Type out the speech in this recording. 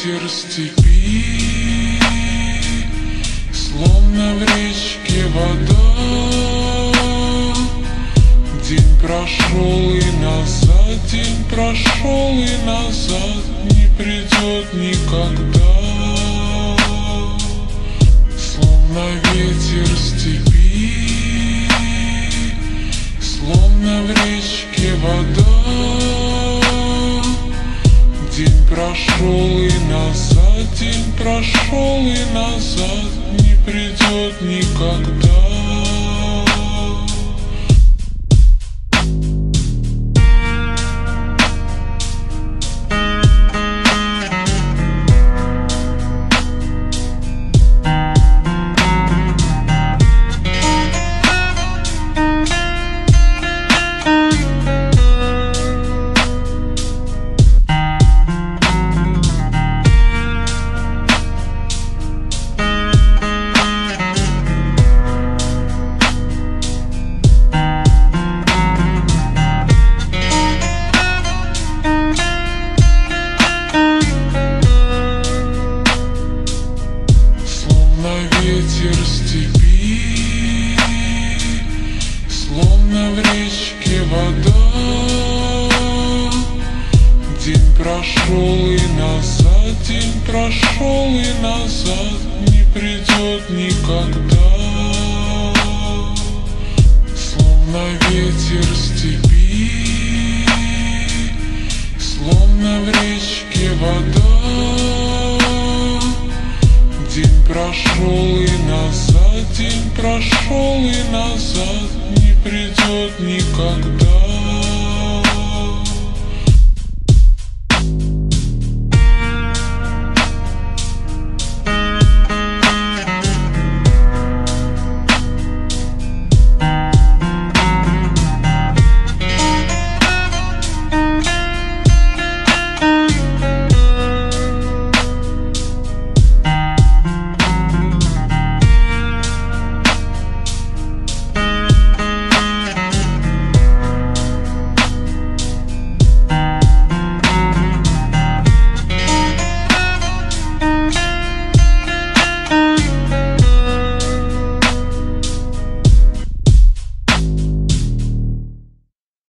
ветер степи, словно в речке вода. День прошел и назад, день прошел и назад, не придет никогда. Словно ветер степи, словно в речке вода. День прошел и назад, день прошел и назад, не придет никогда. Ветер степи, словно в речке вода. День прошел и назад, день прошел и назад, не придет никогда. Словно ветер степи, словно в речке вода. День прошел и назад, день прошел и назад, не придет никогда.